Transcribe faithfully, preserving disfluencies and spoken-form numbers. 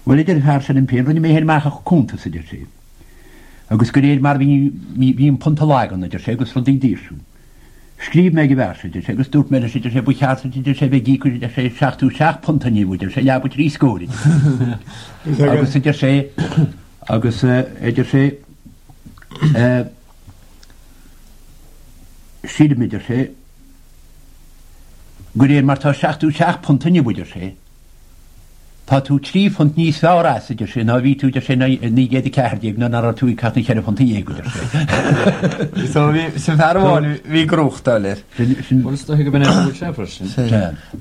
Well idir haar sin pein runni mé hen meach chunta sa dir sé. Agus go réad mar hí hí an pontalágan idir sé agus rudí dírsú. Scríb me gehar idir sé agus dút me idir sé buchar idir sé bheith gícur idir sé seachtú seach pontaníú idir sé leabut rí scóri. Agus idir sé agus idir sé sílim idir sé go réad mar tá seachtú seach pontaníú idir sé. Tá tú trí font níos fárás idir sé, ná ví tú idir sé ní géad ceirdiag ná nar tú catna cheir font í idir sé. So vi sem ferváin vi grocht eller. Vad står höga benämning på köpers?